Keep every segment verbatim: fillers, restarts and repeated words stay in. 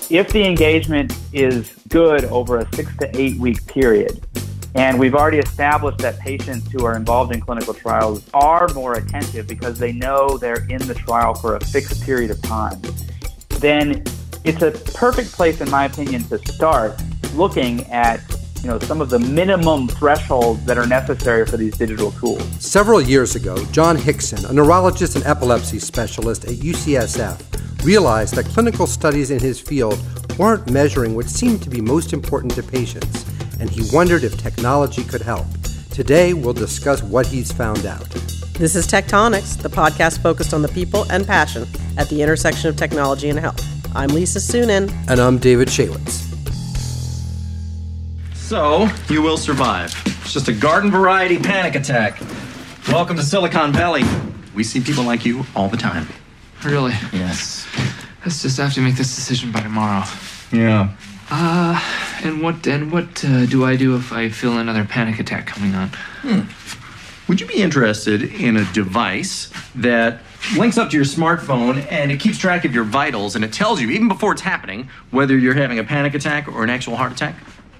If the engagement is good over a six to eight week period, and we've already established that patients who are involved in clinical trials are more attentive because they know they're in the trial for a fixed period of time, then it's a perfect place, in my opinion, to start looking at you know, some of the minimum thresholds that are necessary for these digital tools. Several years ago, John Hickson, a neurologist and epilepsy specialist at U C S F, realized that clinical studies in his field weren't measuring what seemed to be most important to patients, and he wondered if technology could help. Today, we'll discuss what he's found out. This is Tectonics, the podcast focused on the people and passion at the intersection of technology and health. I'm Lisa Sunin. And I'm David Shaywitz. So, you will survive. It's just a garden variety panic attack. Welcome to Silicon Valley. We see people like you all the time. Really? Yes. Let's just have to make this decision by tomorrow. Yeah. Uh, and what and what uh, do I do if I feel another panic attack coming on? Hmm. Would you be interested in a device that links up to your smartphone and it keeps track of your vitals and it tells you, even before it's happening, whether you're having a panic attack or an actual heart attack?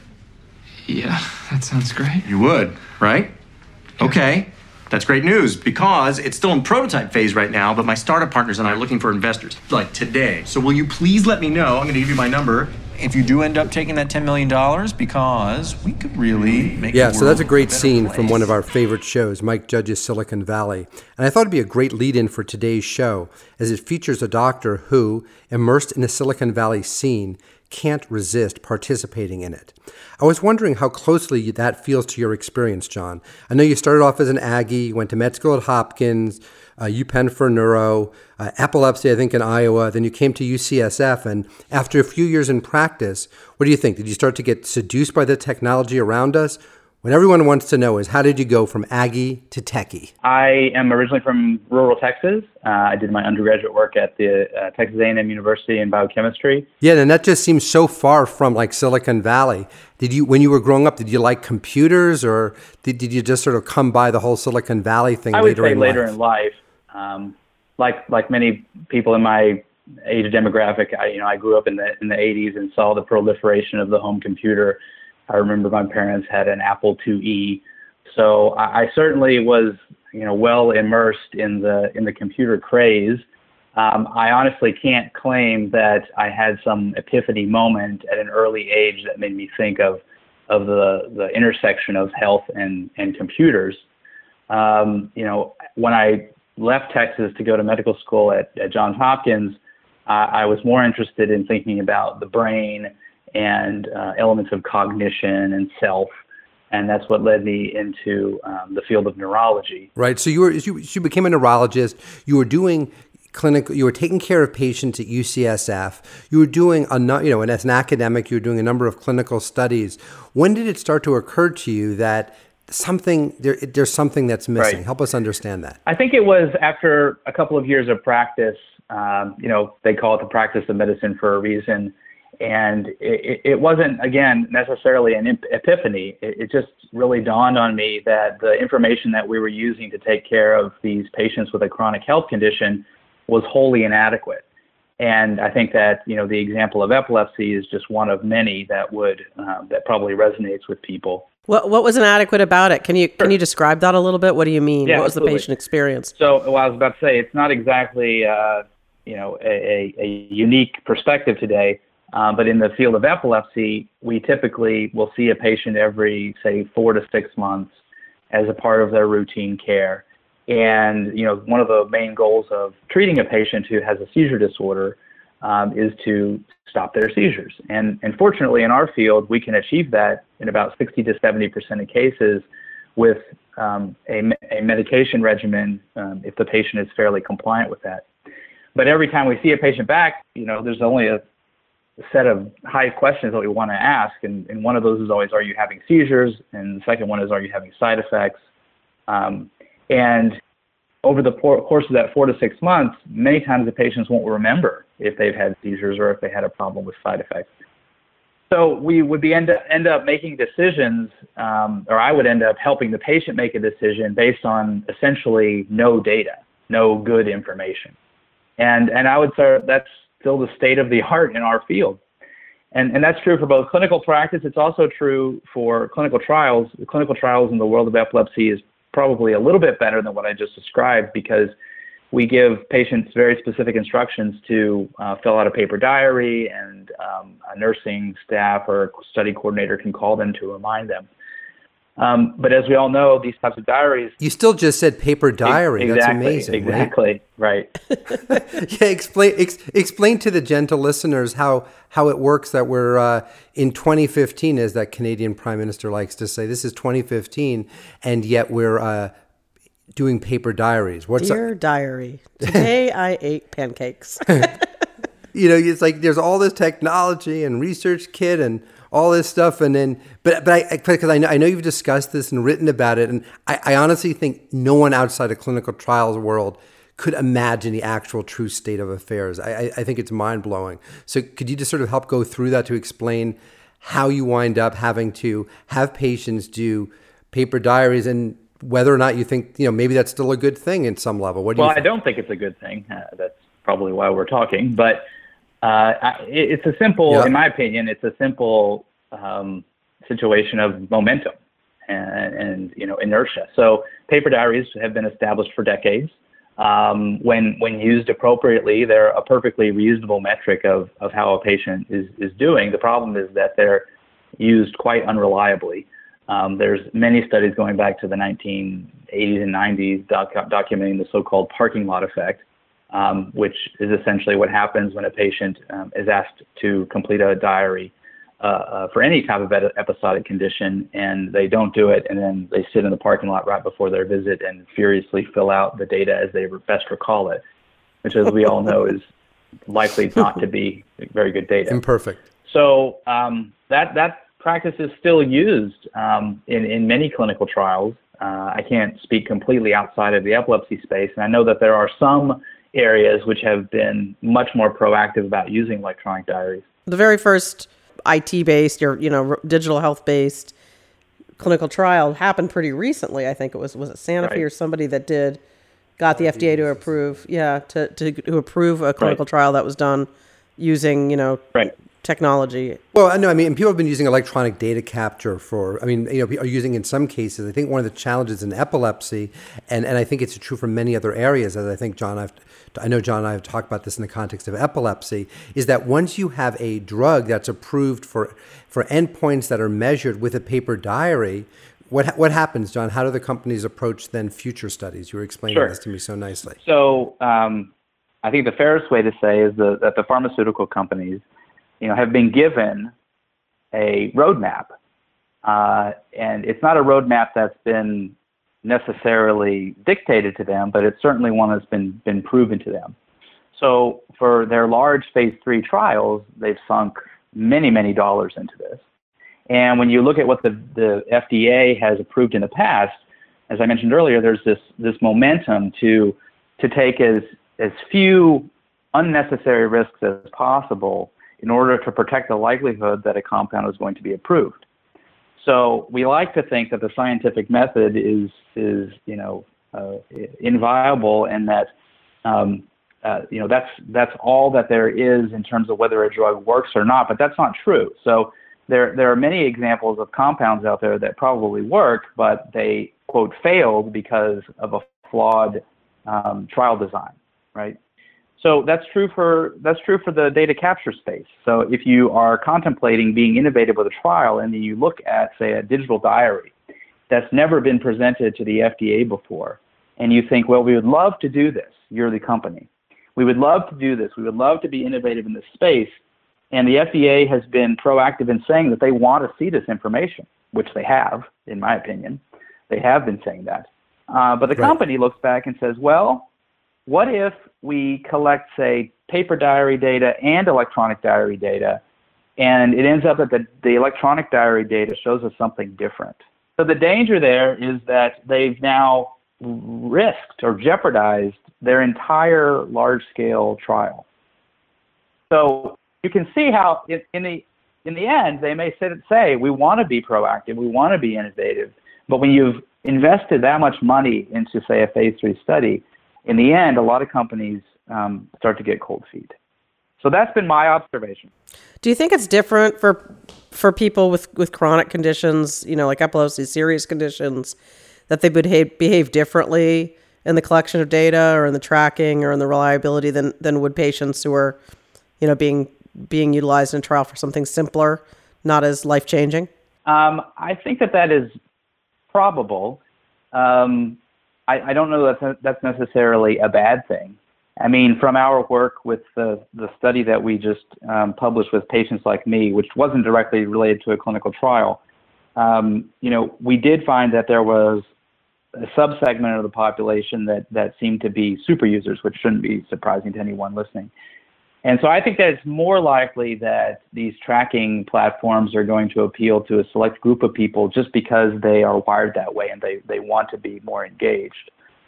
Yeah, that sounds great. You would, right? Yeah. Okay. That's great news because it's still in prototype phase right now, but my startup partners and I are looking for investors, like today. So will you please let me know, I'm going to give you my number, if you do end up taking that ten million dollars, because we could really make Yeah, the so that's a world great better scene place. from one of our favorite shows, Mike Judge's Silicon Valley. And I thought it'd be a great lead-in for today's show, as it features a doctor who, immersed in a Silicon Valley scene, can't resist participating in it. I was wondering how closely that feels to your experience, John. I know you started off as an Aggie, went to med school at Hopkins, uh, UPenn for neuro, uh, epilepsy, I think, in Iowa. Then you came to U C S F, and after a few years in practice, what do you think? Did you start to get seduced by the technology around us? What everyone wants to know is, how did you go from Aggie to techie? I am originally from rural Texas. Uh, I did my undergraduate work at the uh, Texas A and M University in biochemistry. Yeah, and that just seems so far from like Silicon Valley. Did you, when you were growing up, did you like computers, or did, did you just sort of come by the whole Silicon Valley thing I would later say in later life? in life. Um, like like many people in my age demographic, I, you know, I grew up in the in the eighties and saw the proliferation of the home computer. I remember my parents had an Apple two E, so I, I certainly was, you know, well immersed in the in the computer craze. Um, I honestly can't claim that I had some epiphany moment at an early age that made me think of of the the intersection of health and and computers. Um, you know, when I left Texas to go to medical school at, at Johns Hopkins, uh, I was more interested in thinking about the brain and uh, elements of cognition and self, and that's what led me into um, the field of neurology. Right. So you were you, you became a neurologist. You were doing clinical. You were taking care of patients at U C S F. You were doing a you know, and as an academic, you were doing a number of clinical studies. When did it start to occur to you that something there there's something that's missing? Right. Help us understand that. I think it was after a couple of years of practice. Um, you know, they call it the practice of medicine for a reason. And it, it wasn't, again, necessarily an epiphany. It, it just really dawned on me that the information that we were using to take care of these patients with a chronic health condition was wholly inadequate. And I think that, you know, the example of epilepsy is just one of many that would, uh, that probably resonates with people. What what was inadequate about it? Can you can you describe that a little bit? What do you mean? Yeah, what was absolutely. the patient experience? So, well, I was about to say, it's not exactly, uh, you know, a, a unique perspective today. Um, but in the field of epilepsy, we typically will see a patient every, say, four to six months as a part of their routine care. And, you know, one of the main goals of treating a patient who has a seizure disorder um, is to stop their seizures. And, and fortunately, in our field, we can achieve that in about sixty to seventy percent of cases with um, a, a medication regimen um, if the patient is fairly compliant with that. But every time we see a patient back, you know, there's only a set of high questions that we want to ask, and, and one of those is always, are you having seizures? And the second one is, are you having side effects? Um, and over the por- course of that four to six months, many times the patients won't remember if they've had seizures or if they had a problem with side effects. So we would be end up, end up making decisions, um, or I would end up helping the patient make a decision based on essentially no data, no good information. And and I would say that's still the state of the art in our field. And, and that's true for both clinical practice. It's also true for clinical trials. The clinical trials in the world of epilepsy is probably a little bit better than what I just described, because we give patients very specific instructions to uh, fill out a paper diary, and um, a nursing staff or study coordinator can call them to remind them. Um, but as we all know, these types of diaries... You still just said paper diary. Exactly, That's amazing. Exactly, right. right. yeah, explain ex, explain to the gentle listeners how, how it works that we're uh, in twenty fifteen, as that Canadian Prime Minister likes to say. This is twenty fifteen, and yet we're uh, doing paper diaries. What's Dear a- diary, today I ate pancakes. You know, it's like there's all this technology and research kit and all this stuff, and then, but but I because I know I know you've discussed this and written about it, and I, I honestly think no one outside of clinical trials world could imagine the actual true state of affairs. I, I, I think it's mind blowing. So could you just sort of help go through that to explain how you wind up having to have patients do paper diaries, and whether or not you think, you know, maybe that's still a good thing in some level? What do well, you think? I don't think it's a good thing. Uh, that's probably why we're talking, but. Uh, it, it's a simple, yeah. in my opinion, it's a simple um, situation of momentum and, and, you know, inertia. So paper diaries have been established for decades. Um, when when used appropriately, they're a perfectly reusable metric of, of how a patient is, is doing. The problem is that they're used quite unreliably. Um, there's many studies going back to the nineteen eighties and nineties doc- documenting the so-called parking lot effect. Um, which is essentially what happens when a patient um, is asked to complete a diary uh, uh, for any type of ed- episodic condition, and they don't do it, and then they sit in the parking lot right before their visit and furiously fill out the data as they best recall it, which, as we all know, is likely not to be very good data. Imperfect. So um, that that practice is still used um, in, in many clinical trials. Uh, I can't speak completely outside of the epilepsy space, and I know that there are some areas which have been much more proactive about using electronic diaries. The very first I T-based or, you know, digital health-based clinical trial happened pretty recently. I think it was, was it Sanofi right. or somebody that did, got the F D A to approve, yeah, to, to, to approve a clinical right. trial that was done using, you know, right. technology. Well, I know, I mean, people have been using electronic data capture for, I mean, you know, are using in some cases. I think one of the challenges in epilepsy, and, and I think it's true for many other areas, as I think John, I've, I know John and I have talked about this in the context of epilepsy, is that once you have a drug that's approved for, for endpoints that are measured with a paper diary, what what happens, John? How do the companies approach then future studies? You were explaining sure. this to me so nicely. So um, I think the fairest way to say is the, that the pharmaceutical companies, you know, have been given a roadmap, uh, and it's not a roadmap that's been necessarily dictated to them, but it's certainly one that's been been proven to them. So for their large phase three trials, they've sunk many, many dollars into this. And when you look at what the, the F D A has approved in the past, as I mentioned earlier, there's this this momentum to to take as as few unnecessary risks as possible in order to protect the likelihood that a compound is going to be approved. So we like to think that the scientific method is, is you know, uh, inviolable, and that, um, uh, you know, that's that's all that there is in terms of whether a drug works or not. But that's not true. So there there are many examples of compounds out there that probably work, but they, quote, failed because of a flawed um, trial design, right? So that's true for that's true for the data capture space. So if you are contemplating being innovative with a trial, and then you look at, say, a digital diary that's never been presented to the F D A before, and you think, well, we would love to do this, you're the company. We would love to do this. We would love to be innovative in this space. And the F D A has been proactive in saying that they want to see this information, which they have, in my opinion. They have been saying that. Uh, but the right. company looks back and says, well, what if we collect, say, paper diary data and electronic diary data, and it ends up that the, the electronic diary data shows us something different? So the danger there is that they've now risked or jeopardized their entire large-scale trial. So you can see how in, in the in the end, they may sit and say, we want to be proactive, we want to be innovative, but when you've invested that much money into, say, a phase three study, in the end, a lot of companies um, start to get cold feet. So that's been my observation. Do you think it's different for for people with, with chronic conditions, you know, like epilepsy, serious conditions, that they behave behave differently in the collection of data or in the tracking or in the reliability than, than would patients who are, you know, being being utilized in a trial for something simpler, not as life-changing? Um, I think that that is probable. Um, I, I don't know that that's necessarily a bad thing. I mean, from our work with the, the study that we just um, published with patients like me, which wasn't directly related to a clinical trial, um, you know, we did find that there was a subsegment of the population that, that seemed to be super users, which shouldn't be surprising to anyone listening. And so I think that it's more likely that these tracking platforms are going to appeal to a select group of people just because they are wired that way and they, they want to be more engaged.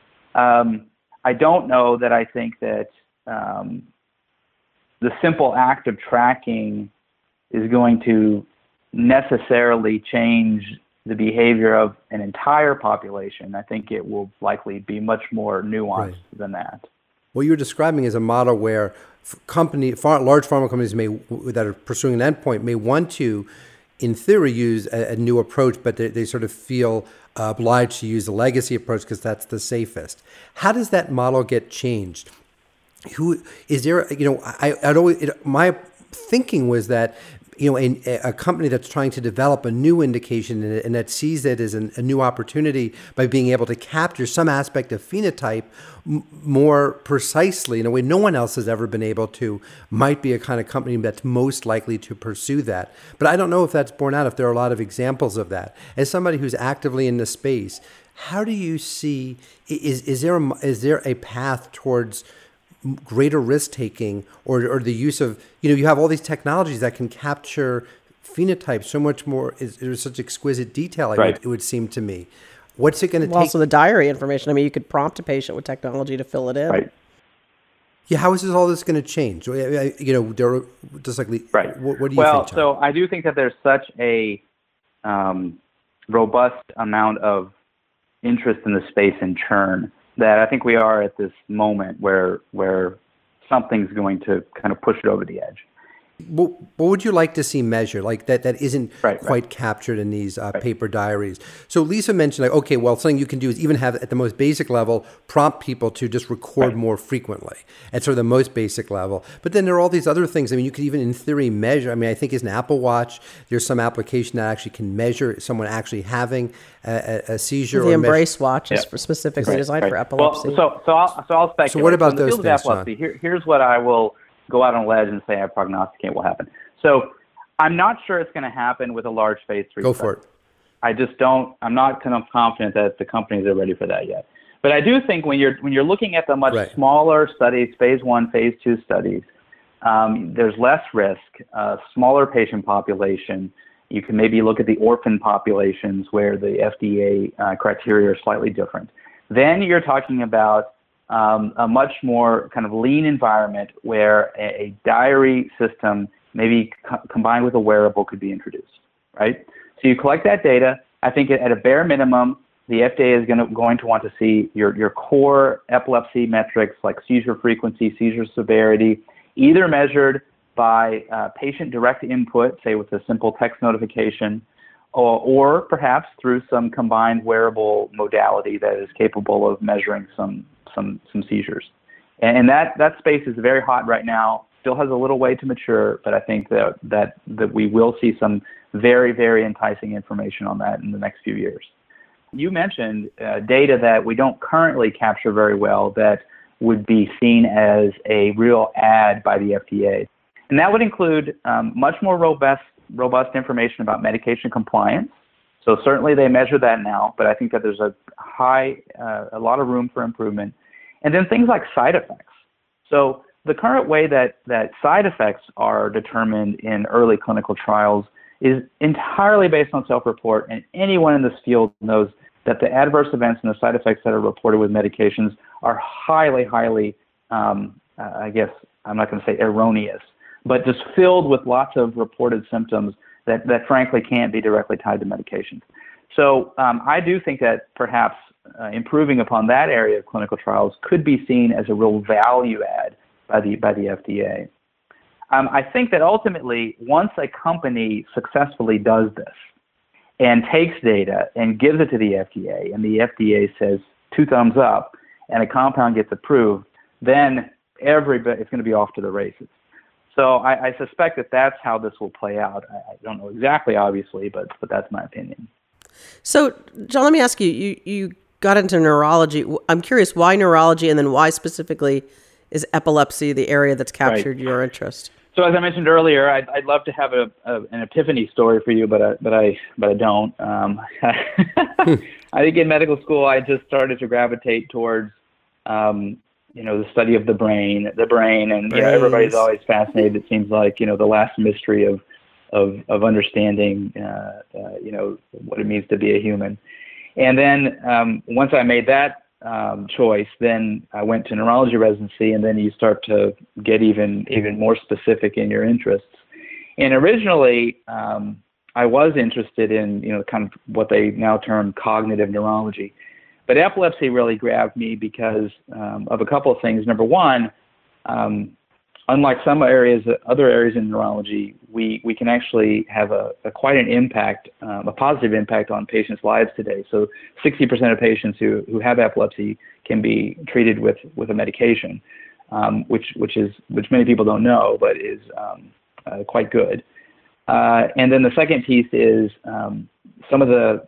Um, I don't know that I think that um, the simple act of tracking is going to necessarily change the behavior of an entire population. I think it will likely be much more nuanced right. than that. What you're describing is a model where company, far, large pharma companies may that are pursuing an endpoint may want to, in theory, use a, a new approach, but they, they sort of feel uh, obliged to use the legacy approach because that's the safest. How does that model get changed? Who is there? You know, I I'd always it, my thinking was that, you know, a, a company that's trying to develop a new indication and, and that sees it as an, a new opportunity by being able to capture some aspect of phenotype m- more precisely in a way no one else has ever been able to, might be a kind of company that's most likely to pursue that. But I don't know if that's borne out, if there are a lot of examples of that. As somebody who's actively in the space, how do you see, is, is, there, a, is there a path towards greater risk-taking or, or the use of, you know, you have all these technologies that can capture phenotypes so much more, is, is such exquisite detail, right. it, would, it would seem to me. What's it going to well, take? Also the diary information. I mean, you could prompt a patient with technology to fill it in. Right. Yeah, how is this, all this going to change? You know, there, just like, right. what, what do you well, think, John? So I do think that there's such a um, robust amount of interest in the space and churn that I think we are at this moment where where something's going to kind of push it over the edge. What, what would you like to see measured, like that that isn't right, quite right. captured in these uh, right. paper diaries? So Lisa mentioned, like, okay, well, something you can do is even have, at the most basic level, prompt people to just record right. more frequently at sort of the most basic level. But then there are all these other things. I mean, you could even, in theory, measure. I mean, I think as an Apple Watch, there's some application that actually can measure someone actually having a, a, a seizure. The or Embrace measure. Watch is yeah. for specifically right, designed right. for epilepsy. Well, so so I'll so I'll speculate. So what about so in the those field things, of epilepsy, here, here's what I will go out on a ledge and say I prognosticate will happen. So I'm not sure it's going to happen with a large phase three Go study. for it. I just don't, I'm not kind of confident that the companies are ready for that yet. But I do think when you're when you're looking at the much right. smaller studies, phase one, phase two studies, um, there's less risk, uh, smaller patient population. You can maybe look at the orphan populations where the F D A uh, criteria are slightly different. Then you're talking about um, a much more kind of lean environment where a, a diary system maybe co- combined with a wearable could be introduced, right? So you collect that data. I think at a bare minimum, the F D A is going to, going to want to see your, your core epilepsy metrics like seizure frequency, seizure severity, either measured by uh, patient direct input, say with a simple text notification, or, or perhaps through some combined wearable modality that is capable of measuring some some, some seizures. And, and that, that space is very hot right now. Still has a little way to mature, but I think that, that, that we will see some very, very enticing information on that in the next few years. You mentioned uh, data that we don't currently capture very well that would be seen as a real add by the F D A. And that would include um, much more robust, robust information about medication compliance. So certainly they measure that now, but I think that there's a high, uh, a lot of room for improvement. And then things like side effects. So the current way that, that side effects are determined in early clinical trials is entirely based on self-report, and anyone in this field knows that the adverse events and the side effects that are reported with medications are highly, highly, um, uh, I guess, I'm not going to say erroneous, but just filled with lots of reported symptoms that, that frankly can't be directly tied to medications. So um, I do think that perhaps uh, improving upon that area of clinical trials could be seen as a real value add by the by the F D A. Um, I think that ultimately, once a company successfully does this and takes data and gives it to the F D A, and the F D A says two thumbs up, and a compound gets approved, then everybody it's going to be off to the races. So I, I suspect that that's how this will play out. I, I don't know exactly, obviously, but but that's my opinion. So, John, let me ask you, you, you got into neurology. I'm curious why neurology, and then why specifically is epilepsy the area that's captured right. your interest? So as I mentioned earlier, I'd, I'd love to have a, a, an epiphany story for you, but I, but I, but I don't. Um, I think in medical school, I just started to gravitate towards, um, you know, the study of the brain, the brain, and you know, everybody's always fascinated. It seems like you know the last mystery of of of understanding, uh, uh, you know, what it means to be a human. And then um, once I made that um, choice, then I went to neurology residency, and then you start to get even even more specific in your interests. And originally, um, I was interested in you know kind of what they now term cognitive neurology, but epilepsy really grabbed me because um, of a couple of things. Number one, um, unlike some areas, other areas in neurology, we, we can actually have a, a quite an impact, um, a positive impact on patients' lives today. So sixty percent of patients who, who have epilepsy can be treated with, with a medication, um, which which is which many people don't know, but is um, uh, quite good. Uh, and then the second piece is um, some of the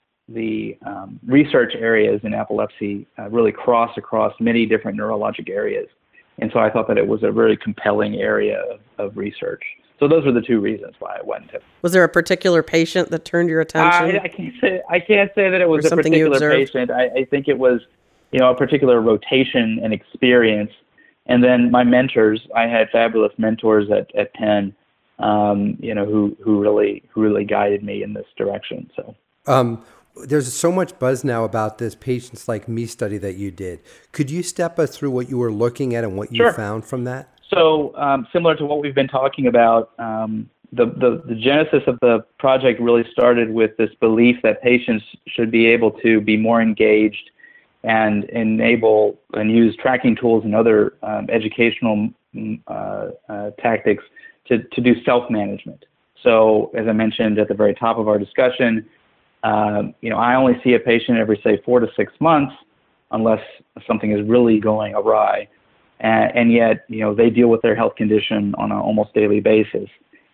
the um, research areas in epilepsy uh, really cross across many different neurologic areas. And so I thought that it was a very compelling area of, of research. So those were the two reasons why I went to. Was there a particular patient that turned your attention? I, I can't say I can't say that it was or a particular patient. I, I think it was, you know, a particular rotation and experience. And then my mentors, I had fabulous mentors at, at Penn, um, you know, who who really who really guided me in this direction. So. Um, There's so much buzz now about this Patients Like Me study that you did. Could you step us through what you were looking at and what you Sure. found from that? So um, similar to what we've been talking about, um, the, the, the genesis of the project really started with this belief that patients should be able to be more engaged and enable and use tracking tools and other um, educational uh, uh, tactics to, to do self-management. So as I mentioned at the very top of our discussion, Um, you know, I only see a patient every, say, four to six months unless something is really going awry. And, and yet, you know, they deal with their health condition on an almost daily basis.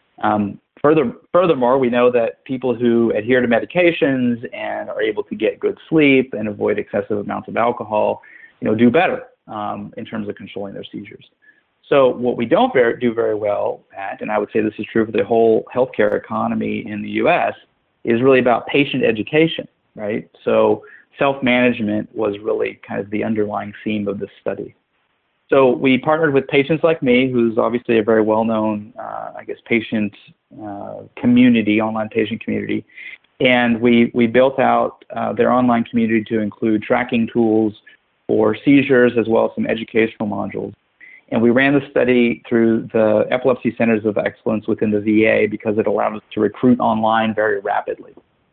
Um, further, furthermore, we know that people who adhere to medications and are able to get good sleep and avoid excessive amounts of alcohol, you know, do better um, in terms of controlling their seizures. So what we don't very, do very well at, and I would say this is true for the whole healthcare economy in the U S, is really about patient education, right? So self-management was really kind of the underlying theme of this study. So we partnered with Patients Like Me, who's obviously a very well-known, uh, I guess, patient uh, community, online patient community. And we, we built out uh, their online community to include tracking tools for seizures as well as some educational modules. And we ran the study through the Epilepsy Centers of Excellence within the V A because it allowed us to recruit online very rapidly.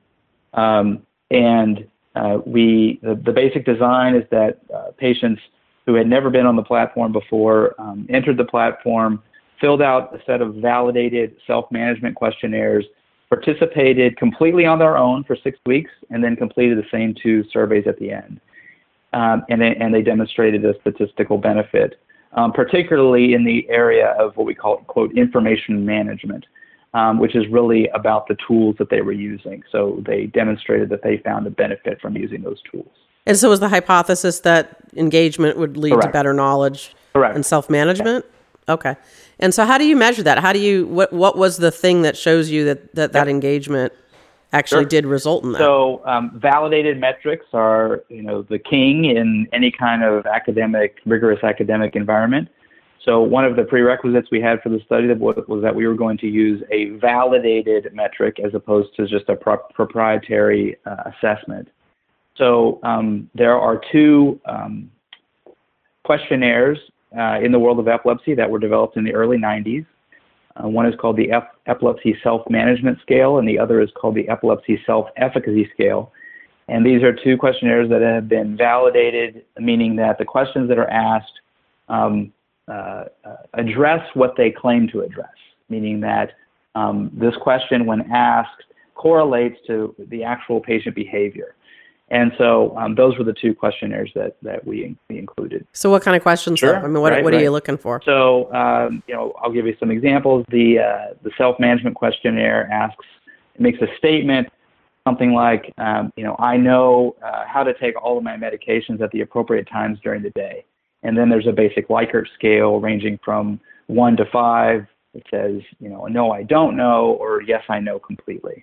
Um, and uh, we, the, the basic design is that uh, patients who had never been on the platform before um, entered the platform, filled out a set of validated self-management questionnaires, participated completely on their own for six weeks, and then completed the same two surveys at the end. Um, and, they, and they demonstrated a statistical benefit. Um, particularly in the area of what we call, quote, information management, um, which is really about the tools that they were using. So they demonstrated that they found a benefit from using those tools. And so was the hypothesis that engagement would lead Correct. to better knowledge Correct. and self-management? Okay. And so how do you measure that? How do you, what, what was the thing that shows you that that, that yep. engagement actually Sure. did result in that? So um, validated metrics are, you know, the king in any kind of academic, rigorous academic environment. So one of the prerequisites we had for the study was, was that we were going to use a validated metric as opposed to just a pro- proprietary uh, assessment. So um, there are two um, questionnaires uh, in the world of epilepsy that were developed in the early nineties. Uh, one is called the Ep- Epilepsy Self-Management Scale, and the other is called the Epilepsy Self-Efficacy Scale. And these are two questionnaires that have been validated, meaning that the questions that are asked um, uh, uh, address what they claim to address, meaning that um, this question, when asked, correlates to the actual patient behavior. And so um, those were the two questionnaires that, that we, we included. So what kind of questions? Sure, though? I mean, what, right, what are right. you looking for? So, um, you know, I'll give you some examples. The, uh, the self-management questionnaire asks, it makes a statement, something like, um, you know, I know uh, how to take all of my medications at the appropriate times during the day. And then there's a basic Likert scale ranging from one to five. It says, you know, no, I don't know, or yes, I know completely.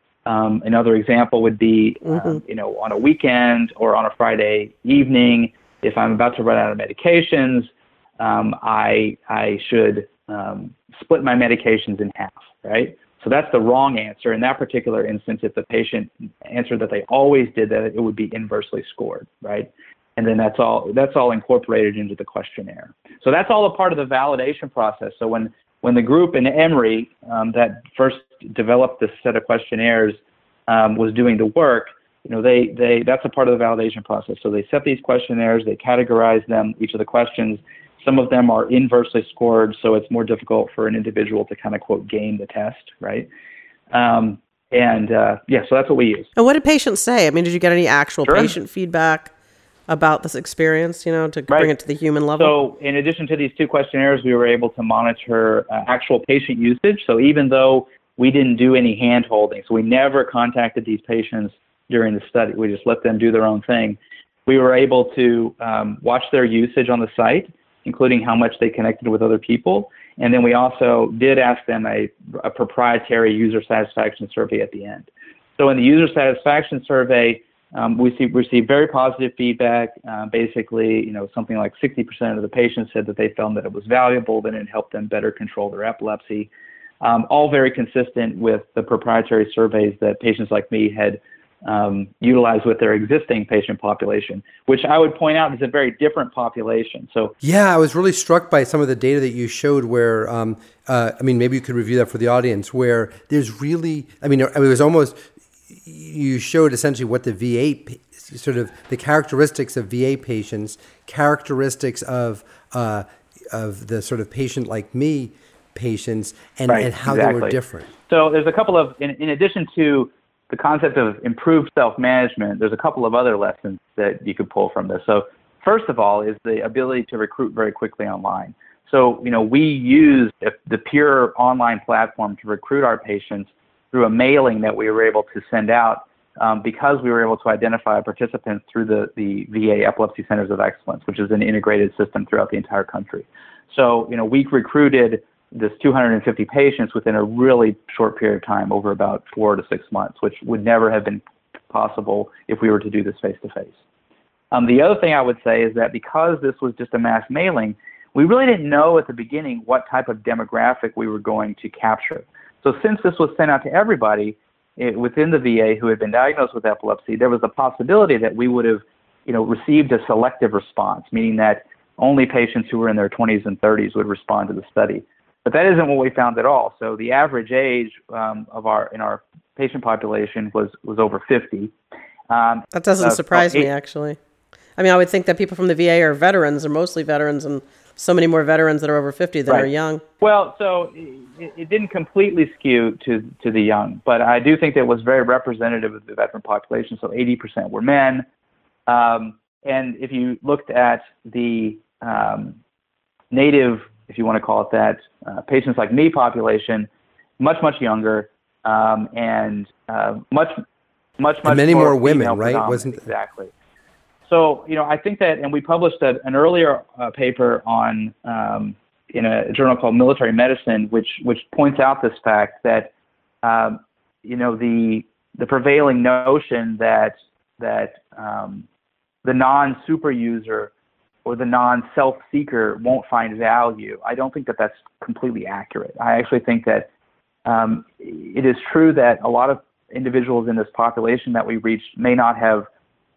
Um, another example would be, mm-hmm. um, you know, on a weekend or on a Friday evening, if I'm about to run out of medications, um, I I should um, split my medications in half, right? So that's the wrong answer. In that particular instance, if the patient answered that they always did that, it would be inversely scored, right? And then that's all that's all incorporated into the questionnaire. So that's all a part of the validation process. So when when the group in Emory um, that first developed this set of questionnaires um, was doing the work, you know, they they that's a part of the validation process. So they set these questionnaires, they categorize them, each of the questions. Some of them are inversely scored, so it's more difficult for an individual to kind of, quote, game the test, right? Um, and, uh, yeah, so that's what we use. And what did patients say? I mean, did you get any actual Sure. patient feedback about this experience, you know, to Right. bring it to the human level? So in addition to these two questionnaires, we were able to monitor uh, actual patient usage. So even though we didn't do any hand-holding, so we never contacted these patients during the study, we just let them do their own thing, we were able to um, watch their usage on the site, including how much they connected with other people. And then we also did ask them a, a proprietary user satisfaction survey at the end. So in the user satisfaction survey, um, we see, received very positive feedback. Uh, basically, you know, something like sixty percent of the patients said that they found that it was valuable, that it helped them better control their epilepsy. Um, all very consistent with the proprietary surveys that patients like me had um, utilized with their existing patient population, which I would point out is a very different population. So yeah, I was really struck by some of the data that you showed where, um, uh, I mean, maybe you could review that for the audience, where there's really, I mean, it was almost, you showed essentially what the V A, sort of the characteristics of V A patients, characteristics of uh, of the sort of patient like me patients, and, right, and how exactly. they were different. So there's a couple of, in, in addition to the concept of improved self-management, there's a couple of other lessons that you could pull from this. So first of all is the ability to recruit very quickly online. So, you know, we use the pure online platform to recruit our patients through a mailing that we were able to send out um, because we were able to identify participants through the, the V A Epilepsy Centers of Excellence, which is an integrated system throughout the entire country. So, you know, we recruited this two hundred fifty patients within a really short period of time, over about four to six months, which would never have been possible if we were to do this face-to-face. Um, the other thing I would say is that because this was just a mass mailing, we really didn't know at the beginning what type of demographic we were going to capture. So since this was sent out to everybody it, within the V A who had been diagnosed with epilepsy, there was a possibility that we would have, you know, received a selective response, meaning that only patients who were in their twenties and thirties would respond to the study. But that isn't what we found at all. So the average age um, of our in our patient population was was over fifty. Um, that doesn't uh, surprise eight, me, actually. I mean, I would think that people from the V A are veterans, or mostly veterans, and so many more veterans that are over fifty than right. are young. Well, so it, it didn't completely skew to to the young, but I do think that it was very representative of the veteran population. So eighty percent were men. Um, and if you looked at the um, native, if you want to call it that, uh, patients like me population, much, much younger, um, and uh, much, much, much and many more, more women, female right? predominant. Wasn't exactly. So, you know, I think that, and we published a, an earlier uh, paper on um, in a journal called Military Medicine, which which points out this fact that, um, you know, the the prevailing notion that that um, the non-super user or the non-self-seeker won't find value, I don't think that that's completely accurate. I actually think that um, it is true that a lot of individuals in this population that we reached may not have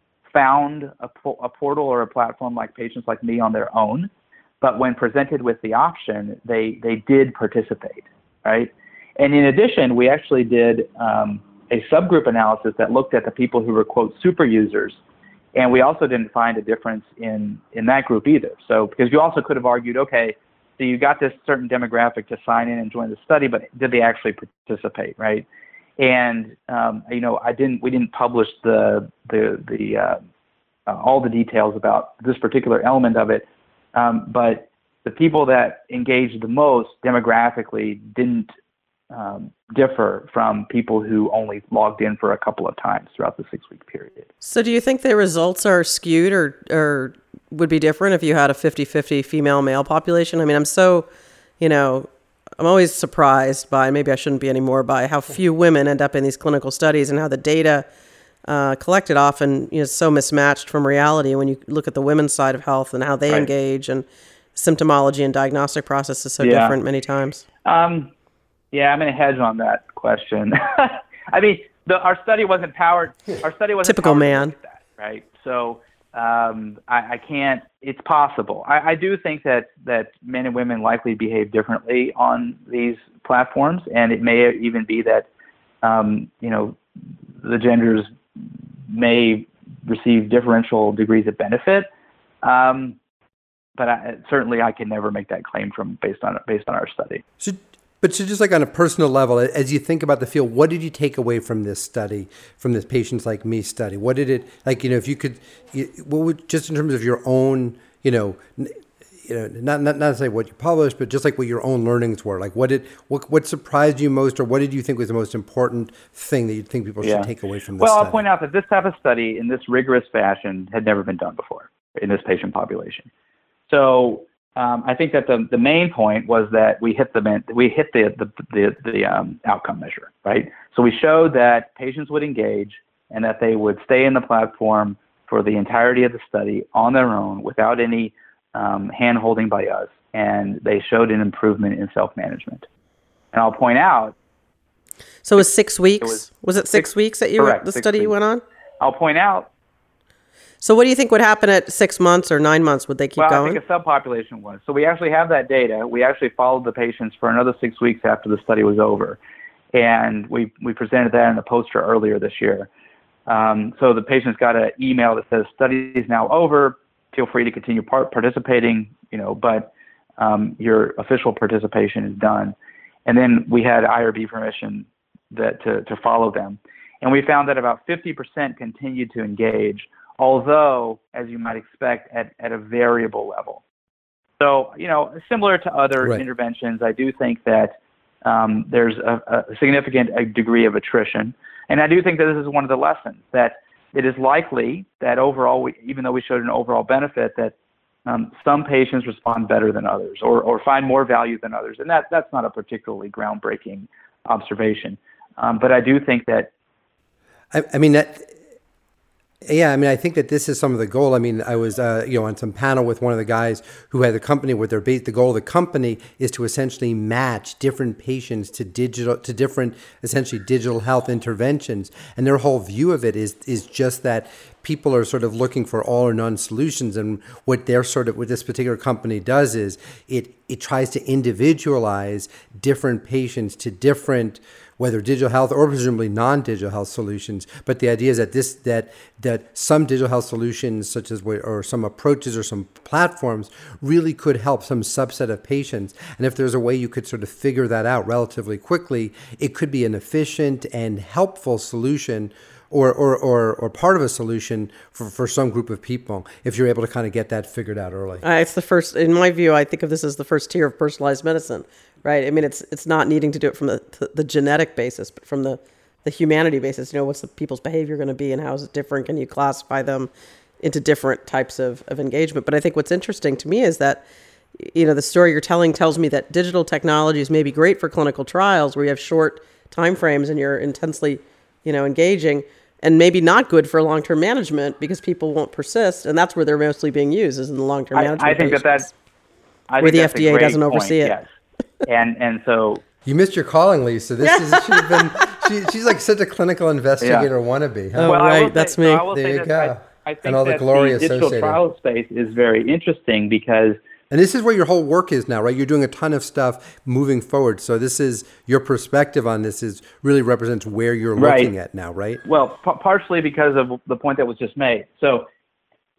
found a, a portal or a platform like patients like me on their own, but when presented with the option, they, they did participate, right? And in addition, we actually did um, a subgroup analysis that looked at the people who were, quote, super users, And we also didn't find a difference in, in that group either. So, because you also could have argued, okay, so you got this certain demographic to sign in and join the study, but did they actually participate, right? And, um, you know, I didn't, we didn't publish the, the, the, uh, uh, all the details about this particular element of it. Um, but the people that engaged the most demographically didn't um, differ from people who only logged in for a couple of times throughout the six-week period. So do you think the results are skewed or, or would be different if you had a fifty-fifty female-male population? I mean, I'm so, you know, I'm always surprised by, maybe I shouldn't be anymore, by how few women end up in these clinical studies and how the data uh, collected often, you know, is so mismatched from reality when you look at the women's side of health and how they right. engage, and symptomology and diagnostic process is so yeah. different many times. Um, yeah, I'm going to hedge on that question. I mean, the, our study wasn't powered. Our study wasn't typical powered man, to look at that, right? So um, I, I can't. It's possible. I, I do think that that men and women likely behave differently on these platforms, and it may even be that um, you know the genders may receive differential degrees of benefit. Um, but I, certainly, I can never make that claim from based on based on our study. So, but so just like on a personal level, as you think about the field, what did you take away from this study, from this Patients Like Me study? What did it, like, you know, if you could, what would, just in terms of your own, you know, you know, not not not to say what you published, but just like what your own learnings were. Like, what did what what surprised you most, or what did you think was the most important thing that you think people should yeah. take away from this well, study? I'll point out that this type of study in this rigorous fashion had never been done before in this patient population. So um, I think that the the main point was that we hit the we hit the the the, the um, outcome measure, right? So we showed that patients would engage and that they would stay in the platform for the entirety of the study on their own without any um, hand-holding by us, and they showed an improvement in self-management. And I'll point out. So it was six weeks? It was, was it six, six weeks that you correct, the study weeks. you went on? I'll point out. So what do you think would happen at six months or nine months? Would they keep well, going? I think a subpopulation was. So we actually have that data. We actually followed the patients for another six weeks after the study was over. And we, we presented that in a poster earlier this year. Um, so the patients got an email that says, study is now over. Feel free to continue part- participating, you know, but um, your official participation is done. And then we had I R B permission that to, to follow them. And we found that about fifty percent continued to engage, although, as you might expect, at, at a variable level. So, you know, similar to other right. interventions, I do think that um, there's a, a significant degree of attrition. And I do think that this is one of the lessons, that it is likely that overall, we, even though we showed an overall benefit, that um, some patients respond better than others or, or find more value than others. And that, that's not a particularly groundbreaking observation. Um, but I do think that I, I mean, that, yeah, I mean, I think that this is some of the goal. I mean, I was, uh, you know, on some panel with one of the guys who had a company where their base, the goal of the company is to essentially match different patients to digital, to different, essentially digital health interventions. And their whole view of it is, is just that people are sort of looking for all or none solutions. And what they're sort of, what this particular company does is it, it tries to individualize different patients to different, whether digital health or presumably non-digital health solutions. But the idea is that this that that some digital health solutions, such as or some approaches or some platforms, really could help some subset of patients. And if there's a way you could sort of figure that out relatively quickly, it could be an efficient and helpful solution, or or or, or part of a solution for, for some group of people, if you're able to kind of get that figured out early. Uh, it's the first, in my view, I think of this as the first tier of personalized medicine. Right. I mean, it's it's not needing to do it from the the genetic basis, but from the, the humanity basis. You know, what's the people's behavior going to be and how is it different? Can you classify them into different types of, of engagement? But I think what's interesting to me is that, you know, the story you're telling tells me that digital technologies may be great for clinical trials where you have short time frames and you're intensely, you know, engaging, and maybe not good for long-term management because people won't persist. And that's where they're mostly being used, is in the long-term I, management I think patients, that that's, I where think the that's F D A a great doesn't oversee point, it. yes. And and so you missed your calling, Lisa. This is she's been she, she's like such a clinical investigator yeah. wannabe. Huh? Oh, well, right, say, that's so me. I will There say you that go. I, I think And all the that glory the digital associated. trial space is very interesting because, And this is where your whole work is now, right? You're doing a ton of stuff moving forward. So this is your perspective on this is really represents where you're right. looking at now, right? Well, p- partially because of the point that was just made. So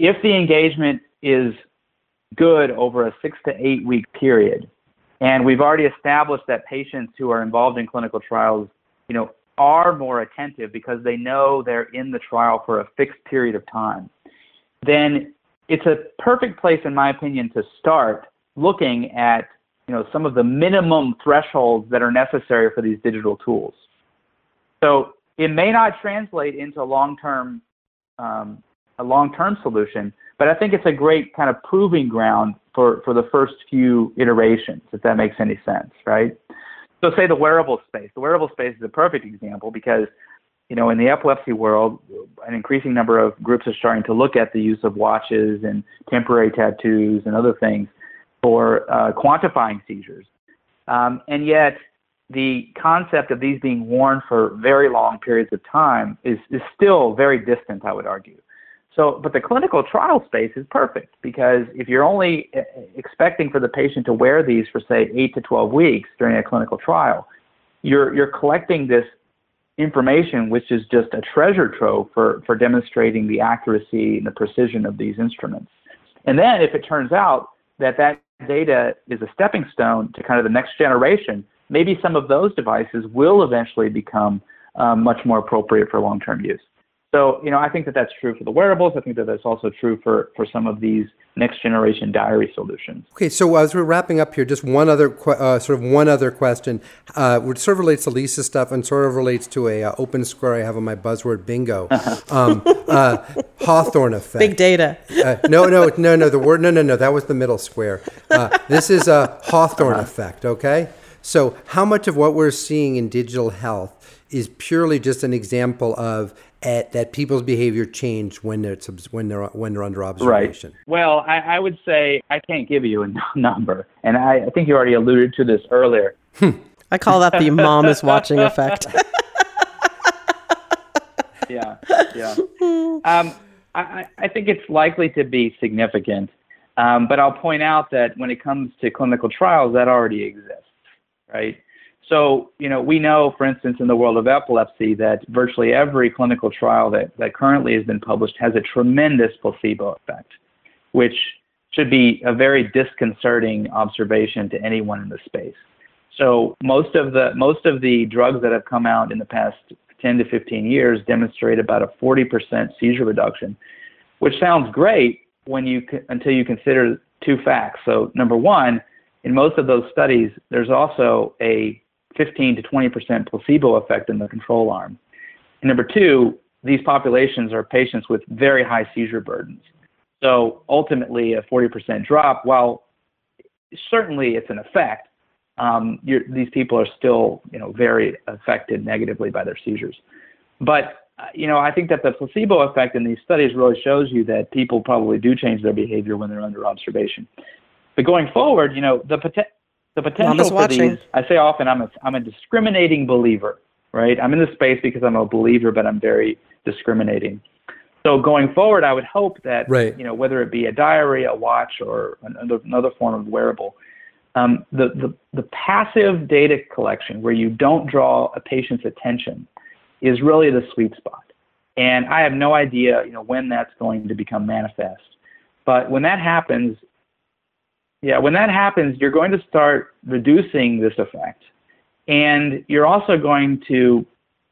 if the engagement is good over a six to eight week period, and we've already established that patients who are involved in clinical trials, you know, are more attentive because they know they're in the trial for a fixed period of time, then it's a perfect place, in my opinion, to start looking at, you know, some of the minimum thresholds that are necessary for these digital tools. So it may not translate into long-term, um, a long-term solution, but I think it's a great kind of proving ground for, for the first few iterations, if that makes any sense, right? So say the wearable space. The wearable space is a perfect example because, you know, in the epilepsy world, an increasing number of groups are starting to look at the use of watches and temporary tattoos and other things for uh, quantifying seizures. Um, and yet the concept of these being worn for very long periods of time is, is still very distant, I would argue. So, but the clinical trial space is perfect because if you're only expecting for the patient to wear these for, say, eight to twelve weeks during a clinical trial, you're, you're collecting this information, which is just a treasure trove for, for demonstrating the accuracy and the precision of these instruments. And then if it turns out that that data is a stepping stone to kind of the next generation, maybe some of those devices will eventually become um, much more appropriate for long-term use. So, you know, I think that that's true for the wearables. I think that that's also true for, for some of these next generation diary solutions. Okay, so as we're wrapping up here, just one other uh, sort of one other question, uh, which sort of relates to Lisa's stuff and sort of relates to a uh, open square I have on my buzzword bingo. um, uh, Hawthorne effect. Big data. uh, no, no, no, no. The word no, no, no. That was the middle square. Uh, this is a Hawthorne uh-huh. effect. Okay, so how much of what we're seeing in digital health is purely just an example of At, that people's behavior change when they're when they're when they're under observation? Right. Well, I, I would say I can't give you a number, and I, I think you already alluded to this earlier. I call that the mom is watching effect. yeah, yeah. Um, I, I think it's likely to be significant, um, but I'll point out that when it comes to clinical trials, that already exists, right? So, you know, we know, for instance, in the world of epilepsy, that virtually every clinical trial that, that currently has been published has a tremendous placebo effect, which should be a very disconcerting observation to anyone in the space. So most of the most of the drugs that have come out in the past ten to fifteen years demonstrate about a forty percent seizure reduction, which sounds great when you until you consider two facts. So number one, in most of those studies, there's also a fifteen to twenty percent placebo effect in the control arm. And number two, these populations are patients with very high seizure burdens. So ultimately, a forty percent drop, while certainly it's an effect, um, you're, these people are still, you know, very affected negatively by their seizures. But, uh, you know, I think that the placebo effect in these studies really shows you that people probably do change their behavior when they're under observation. But going forward, you know, the potential The potential for these, I say often, I'm a, I'm a discriminating believer, right? I'm in this space because I'm a believer, but I'm very discriminating. So going forward, I would hope that, right. you know, whether it be a diary, a watch, or another, another form of wearable, um, the, the, the passive data collection where you don't draw a patient's attention is really the sweet spot. And I have no idea, you know, when that's going to become manifest. But when that happens, Yeah, when that happens, you're going to start reducing this effect. And you're also going to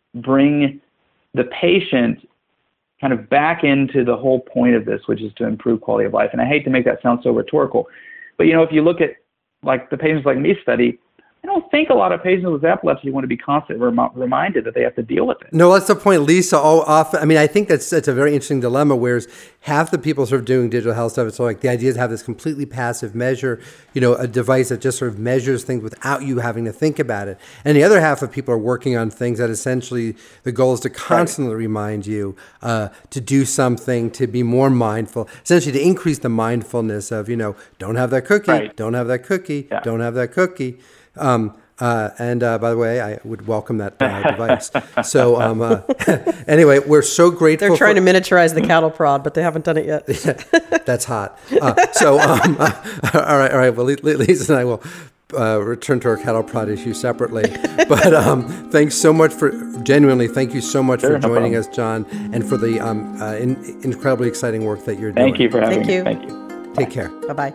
bring the patient kind of back into the whole point of this, which is to improve quality of life. And I hate to make that sound so rhetorical, but, you know, if you look at like the Patients Like Me study, I don't think a lot of patients with epilepsy want to be constantly rem- reminded that they have to deal with it. No, that's the point, Lisa. All often, I mean, I think that's that's a very interesting dilemma. Whereas half the people sort of doing digital health stuff, it's like the idea is to have this completely passive measure, you know, a device that just sort of measures things without you having to think about it. And the other half of people are working on things that essentially the goal is to constantly right. remind you uh, to do something, to be more mindful, essentially to increase the mindfulness of, you know, don't have that cookie, right. don't have that cookie, yeah. don't have that cookie. Um, uh, and uh, by the way, I would welcome that uh, device. So um, uh, anyway, we're so grateful. They're trying for- to miniaturize the cattle prod, but they haven't done it yet. That's hot. Uh, so um, uh, all right, all right. Well, Lisa and I will uh, return to our cattle prod issue separately. But um, thanks so much for, genuinely, thank you so much Sure, for no joining problem. us, John, and for the um, uh, in, incredibly exciting work that you're Thank doing. you for having Thank me. you. Thank you. Take care. Bye-bye.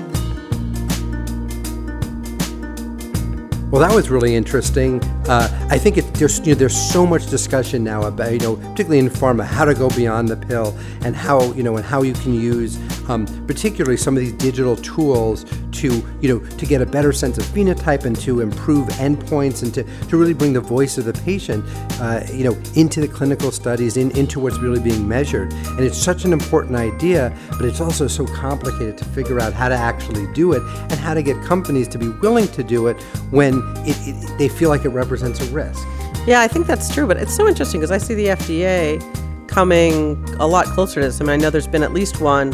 Well, that was really interesting. Uh, I think it, there's you know, there's so much discussion now about, you know, particularly in pharma, how to go beyond the pill and how, you know, and how you can use um, particularly some of these digital tools to, you know, to get a better sense of phenotype and to improve endpoints and to, to really bring the voice of the patient, uh, you know, into the clinical studies, in, into what's really being measured. And it's such an important idea, but it's also so complicated to figure out how to actually do it and how to get companies to be willing to do it when It, it, they feel like it represents a risk. Yeah, I think that's true, but it's so interesting because I see the F D A coming a lot closer to this. I mean, I know there's been at least one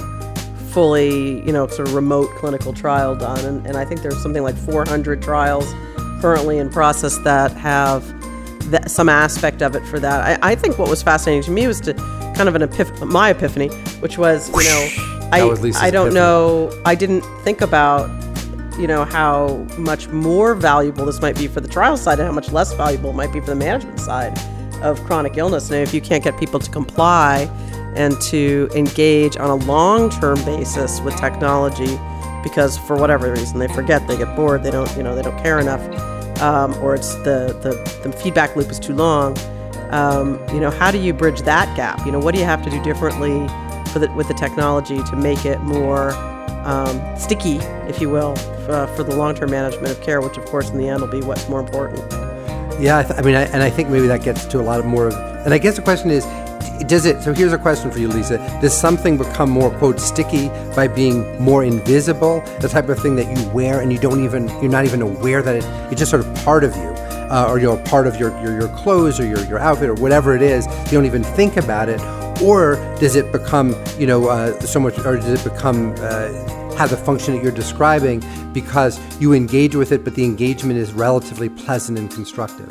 fully, you know, sort of remote clinical trial done, and, and I think there's something like four hundred trials currently in process that have that, some aspect of it for that. I, I think what was fascinating to me was to kind of an epiph- my epiphany, which was, you know, I, was Lisa's I don't epiphany. know, I didn't think about, you know, how much more valuable this might be for the trial side and how much less valuable it might be for the management side of chronic illness. And if you can't get people to comply and to engage on a long-term basis with technology because for whatever reason they forget, they get bored, they don't, you know, they don't care enough, um, or it's the, the, the feedback loop is too long, um, you know, how do you bridge that gap? You know, what do you have to do differently for the, with the technology to make it more Um, sticky, if you will, uh, for the long-term management of care, which of course in the end will be what's more important. Yeah, I, th- I mean, I, and I think maybe that gets to a lot of more of, and I guess the question is, does it, so here's a question for you, Lisa, does something become more, quote, sticky by being more invisible, the type of thing that you wear and you don't even, you're not even aware that it, it's just sort of part of you, uh, or, you know, part of your, your, your clothes or your, your outfit or whatever it is, you don't even think about it, or does it become, you know, uh, so much, or does it become, uh, have the function that you're describing because you engage with it, but the engagement is relatively pleasant and constructive?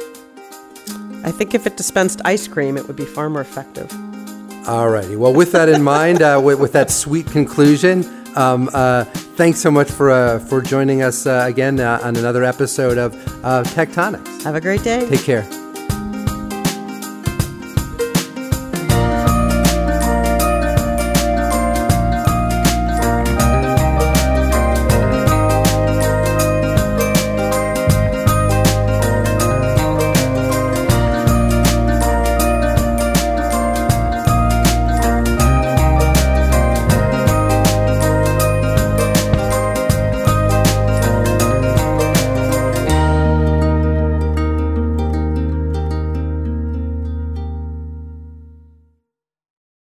I think if it dispensed ice cream, it would be far more effective. All righty. Well, with that in mind, uh, with, with that sweet conclusion, um, uh, thanks so much for uh, for joining us uh, again uh, on another episode of uh, Tectonics. Have a great day. Take care.